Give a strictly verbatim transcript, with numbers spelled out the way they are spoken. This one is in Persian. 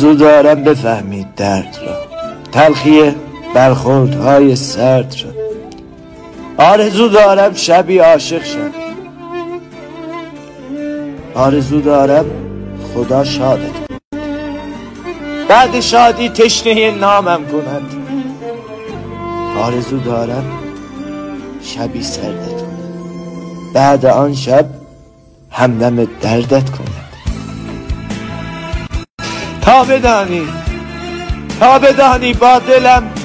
آرزو دارم بفهمید درد را، تلخی برخوردهای سرد را. آرزو دارم شبی عاشق شم، آرزو دارم خدا شادت بعد شادی تشنه نامم کند. آرزو دارم شبی سردت کند، بعد آن شب همدم دردت کند. تا بدانی تا بدانی با دلم